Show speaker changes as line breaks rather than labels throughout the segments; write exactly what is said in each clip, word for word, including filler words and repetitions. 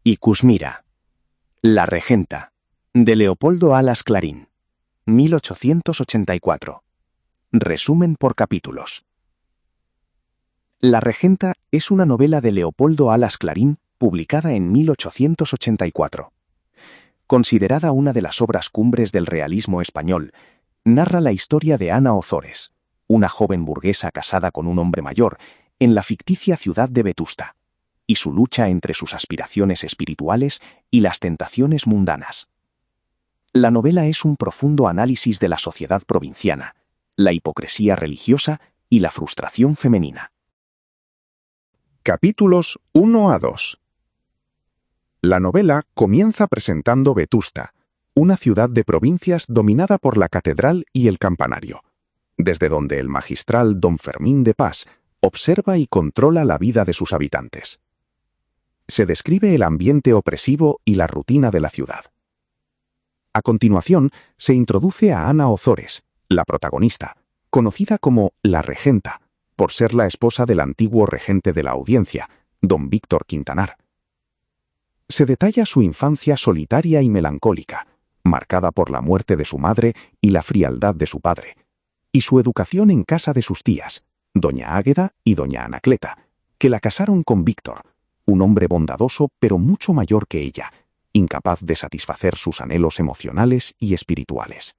y Cusmira. La regenta, de Leopoldo Alas Clarín, mil ochocientos ochenta y cuatro. Resumen por capítulos. La regenta es una novela de Leopoldo Alas Clarín publicada en mil ochocientos ochenta y cuatro. Considerada una de las obras cumbres del realismo español, narra la historia de Ana Ozores, una joven burguesa casada con un hombre mayor, en la ficticia ciudad de Vetusta, y su lucha entre sus aspiraciones espirituales y las tentaciones mundanas. La novela es un profundo análisis de la sociedad provinciana, la hipocresía religiosa y la frustración femenina.
Capítulos uno a dos. La novela comienza presentando Vetusta, una ciudad de provincias dominada por la catedral y el campanario, desde donde el magistral don Fermín de Pas observa y controla la vida de sus habitantes. Se describe el ambiente opresivo y la rutina de la ciudad. A continuación, se introduce a Ana Ozores, la protagonista, conocida como la regenta, por ser la esposa del antiguo regente de la Audiencia, don Víctor Quintanar. Se detalla su infancia solitaria y melancólica, marcada por la muerte de su madre y la frialdad de su padre, y su educación en casa de sus tías, doña Águeda y doña Anacleta, que la casaron con Víctor, un hombre bondadoso pero mucho mayor que ella, incapaz de satisfacer sus anhelos emocionales y espirituales.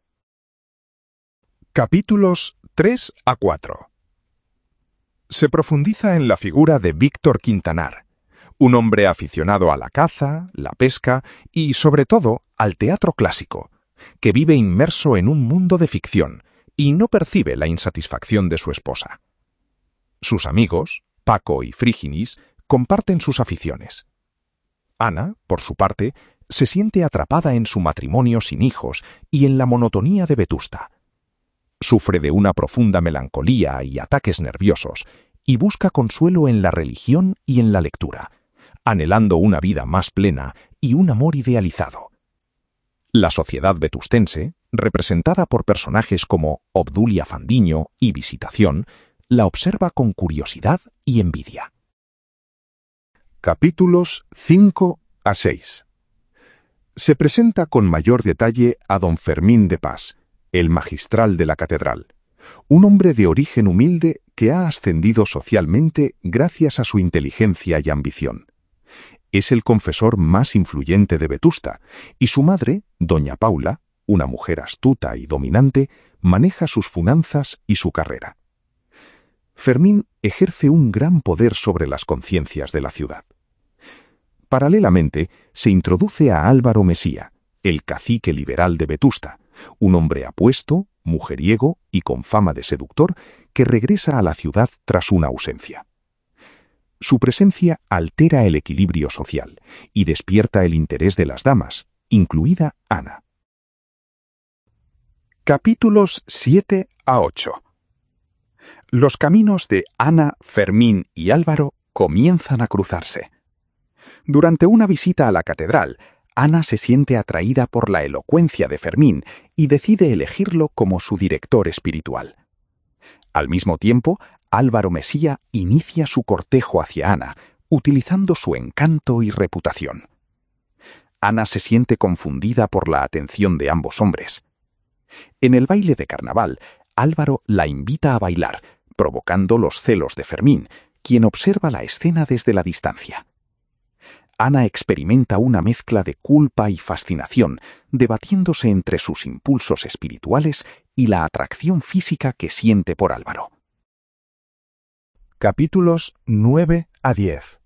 Capítulos tres a cuatro. Se profundiza en la figura de Víctor Quintanar, un hombre aficionado a la caza, la pesca y, sobre todo, al teatro clásico, que vive inmerso en un mundo de ficción y no percibe la insatisfacción de su esposa. Sus amigos, Paco y Fríginis, comparten sus aficiones. Ana, por su parte, se siente atrapada en su matrimonio sin hijos y en la monotonía de Vetusta. Sufre de una profunda melancolía y ataques nerviosos y busca consuelo en la religión y en la lectura, anhelando una vida más plena y un amor idealizado. La sociedad vetustense, representada por personajes como Obdulia Fandiño y Visitación, la observa con curiosidad y envidia.
Capítulos cinco a seis. Se presenta con mayor detalle a don Fermín de Pas, el magistral de la catedral, un hombre de origen humilde que ha ascendido socialmente gracias a su inteligencia y ambición. Es el confesor más influyente de Vetusta, y su madre, doña Paula, una mujer astuta y dominante, maneja sus finanzas y su carrera. Fermín ejerce un gran poder sobre las conciencias de la ciudad. Paralelamente, se introduce a Álvaro Mesía, el cacique liberal de Vetusta, un hombre apuesto, mujeriego y con fama de seductor que regresa a la ciudad tras una ausencia. Su presencia altera el equilibrio social y despierta el interés de las damas, incluida Ana.
Capítulos siete a ocho. Los caminos de Ana, Fermín y Álvaro comienzan a cruzarse. Durante una visita a la catedral, Ana se siente atraída por la elocuencia de Fermín y decide elegirlo como su director espiritual. Al mismo tiempo, Álvaro Mesía inicia su cortejo hacia Ana, utilizando su encanto y reputación. Ana se siente confundida por la atención de ambos hombres. En el baile de carnaval, Álvaro la invita a bailar, provocando los celos de Fermín, quien observa la escena desde la distancia. Ana experimenta una mezcla de culpa y fascinación, debatiéndose entre sus impulsos espirituales y la atracción física que siente por Álvaro.
Capítulos nueve a diez.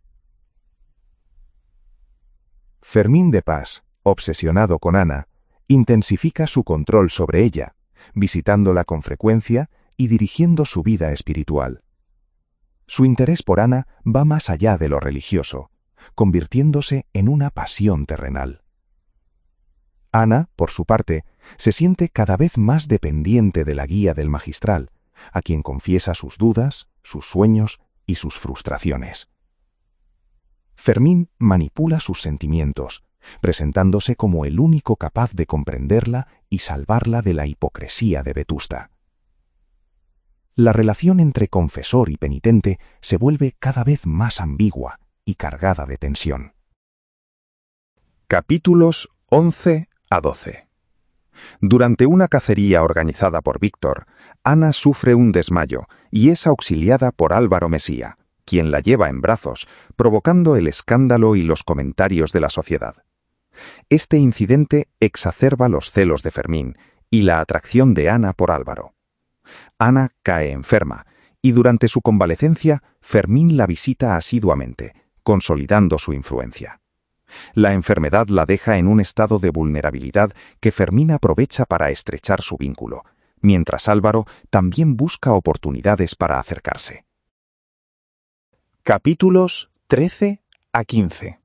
Fermín de Pas, obsesionado con Ana, intensifica su control sobre ella, visitándola con frecuencia y dirigiendo su vida espiritual. Su interés por Ana va más allá de lo religioso, convirtiéndose en una pasión terrenal. Ana, por su parte, se siente cada vez más dependiente de la guía del magistral, a quien confiesa sus dudas, sus sueños y sus frustraciones. Fermín manipula sus sentimientos, presentándose como el único capaz de comprenderla y salvarla de la hipocresía de Vetusta. La relación entre confesor y penitente se vuelve cada vez más ambigua y cargada de tensión.
Capítulos once a doce. Durante una cacería organizada por Víctor, Ana sufre un desmayo y es auxiliada por Álvaro Mesía, quien la lleva en brazos, provocando el escándalo y los comentarios de la sociedad. Este incidente exacerba los celos de Fermín y la atracción de Ana por Álvaro. Ana cae enferma y durante su convalecencia Fermín la visita asiduamente, consolidando su influencia. La enfermedad la deja en un estado de vulnerabilidad que Fermín aprovecha para estrechar su vínculo, mientras Álvaro también busca oportunidades para acercarse.
Capítulos trece a quince.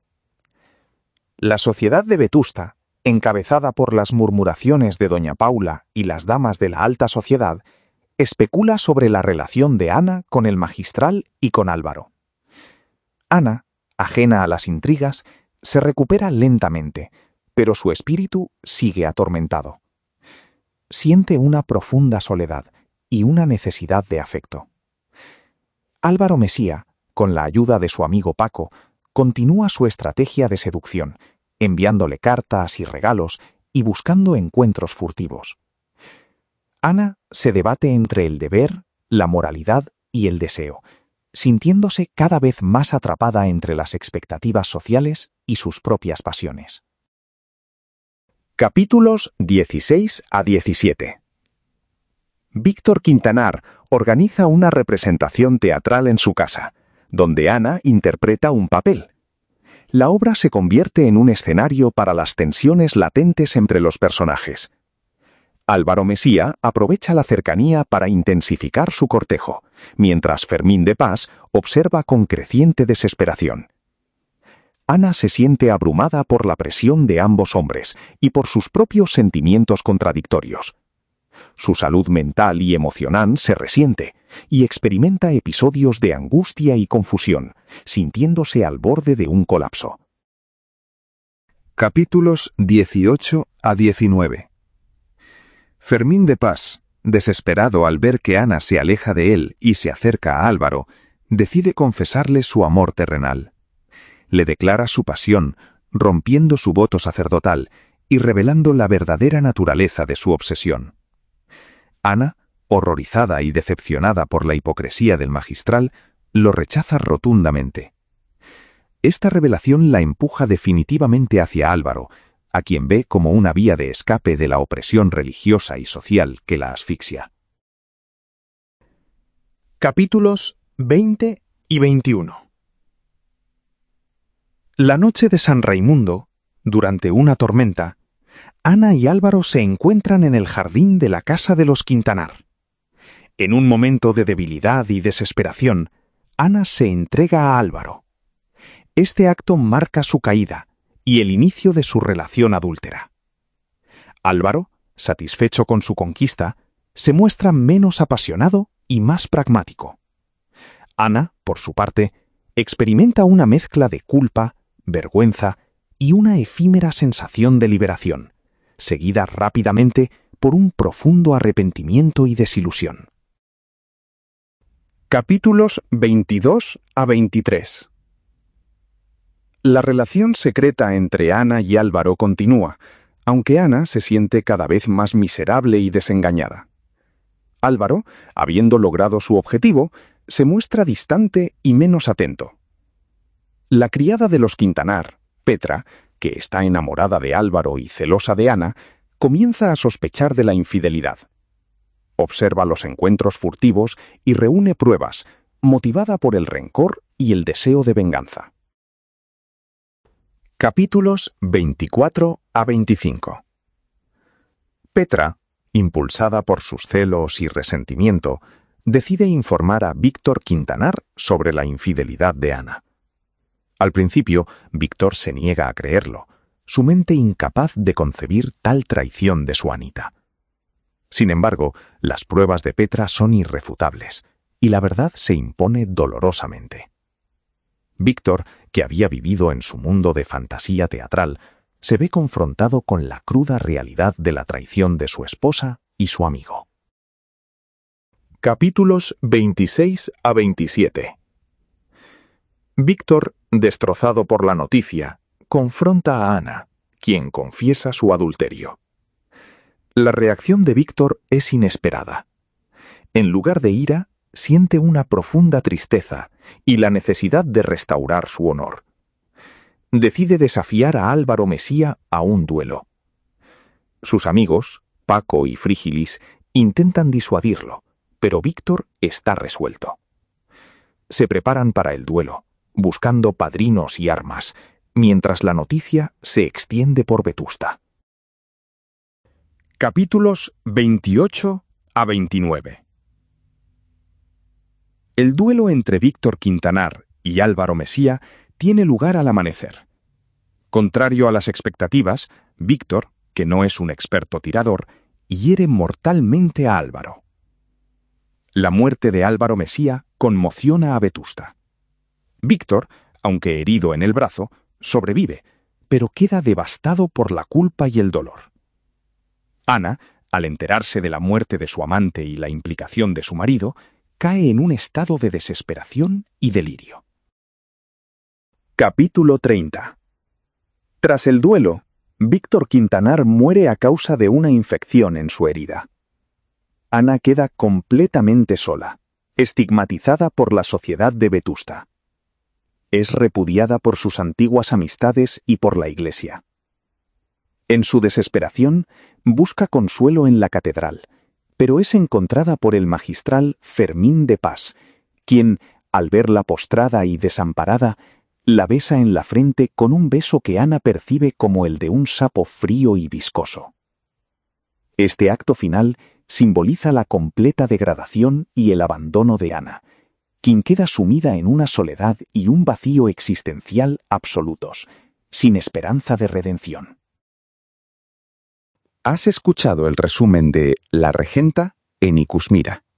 La sociedad de Vetusta, encabezada por las murmuraciones de doña Paula y las damas de la alta sociedad, especula sobre la relación de Ana con el magistral y con Álvaro. Ana, ajena a las intrigas, se recupera lentamente, pero su espíritu sigue atormentado. Siente una profunda soledad y una necesidad de afecto. Álvaro Mesía, con la ayuda de su amigo Paco, continúa su estrategia de seducción, enviándole cartas y regalos y buscando encuentros furtivos. Ana se debate entre el deber, la moralidad y el deseo, sintiéndose cada vez más atrapada entre las expectativas sociales y sus propias pasiones.
Capítulos dieciséis a diecisiete. Víctor Quintanar organiza una representación teatral en su casa, donde Ana interpreta un papel. La obra se convierte en un escenario para las tensiones latentes entre los personajes. Álvaro Mesía aprovecha la cercanía para intensificar su cortejo, mientras Fermín de Pas observa con creciente desesperación. Ana se siente abrumada por la presión de ambos hombres y por sus propios sentimientos contradictorios. Su salud mental y emocional se resiente y experimenta episodios de angustia y confusión, sintiéndose al borde de un colapso.
Capítulos dieciocho a diecinueve. Fermín de Pas, desesperado al ver que Ana se aleja de él y se acerca a Álvaro, decide confesarle su amor terrenal. Le declara su pasión, rompiendo su voto sacerdotal y revelando la verdadera naturaleza de su obsesión. Ana, horrorizada y decepcionada por la hipocresía del magistral, lo rechaza rotundamente. Esta revelación la empuja definitivamente hacia Álvaro, a quien ve como una vía de escape de la opresión religiosa y social que la asfixia.
Capítulos veinte y veintiuno. La noche de San Raimundo, durante una tormenta, Ana y Álvaro se encuentran en el jardín de la casa de los Quintanar. En un momento de debilidad y desesperación, Ana se entrega a Álvaro. Este acto marca su caída y el inicio de su relación adúltera. Álvaro, satisfecho con su conquista, se muestra menos apasionado y más pragmático. Ana, por su parte, experimenta una mezcla de culpa, vergüenza y una efímera sensación de liberación, seguida rápidamente por un profundo arrepentimiento y desilusión.
Capítulos veintidós a veintitrés. La relación secreta entre Ana y Álvaro continúa, aunque Ana se siente cada vez más miserable y desengañada. Álvaro, habiendo logrado su objetivo, se muestra distante y menos atento. La criada de los Quintanar, Petra, que está enamorada de Álvaro y celosa de Ana, comienza a sospechar de la infidelidad. Observa los encuentros furtivos y reúne pruebas, motivada por el rencor y el deseo de venganza. Capítulos veinticuatro a veinticinco. Petra, impulsada por sus celos y resentimiento, decide informar a Víctor Quintanar sobre la infidelidad de Ana. Al principio, Víctor se niega a creerlo, su mente incapaz de concebir tal traición de su Anita. Sin embargo, las pruebas de Petra son irrefutables, y la verdad se impone dolorosamente. Víctor, que había vivido en su mundo de fantasía teatral, se ve confrontado con la cruda realidad de la traición de su esposa y su amigo. Capítulos veintiséis a veintisiete. Víctor, destrozado por la noticia, confronta a Ana,
quien confiesa su adulterio. La reacción de Víctor es inesperada. En lugar de ira, siente una profunda tristeza y la necesidad de restaurar su honor. Decide desafiar a Álvaro Mesía a un duelo. Sus amigos, Paco y Frígilis, intentan disuadirlo, pero Víctor está resuelto. Se preparan para el duelo, buscando padrinos y armas, mientras la noticia se extiende por Vetusta.
Capítulos veintiocho a veintinueve. El duelo entre Víctor Quintanar y Álvaro Mesía tiene lugar al amanecer. Contrario a las expectativas, Víctor, que no es un experto tirador, hiere mortalmente a Álvaro. La muerte de Álvaro Mesía conmociona a Vetusta. Víctor, aunque herido en el brazo, sobrevive, pero queda devastado por la culpa y el dolor. Ana, al enterarse de la muerte de su amante y la implicación de su marido, cae en un estado de desesperación y delirio.
Capítulo treinta. Tras el duelo, Víctor Quintanar muere a causa de una infección en su herida. Ana queda completamente sola, estigmatizada por la sociedad de Vetusta. Es repudiada por sus antiguas amistades y por la Iglesia. En su desesperación, busca consuelo en la catedral, pero es encontrada por el magistral Fermín de Pas, quien, al verla postrada y desamparada, la besa en la frente con un beso que Ana percibe como el de un sapo frío y viscoso. Este acto final simboliza la completa degradación y el abandono de Ana, quien queda sumida en una soledad y un vacío existencial absolutos, sin esperanza de redención.
Has escuchado el resumen de La Regenta en Ikusmira,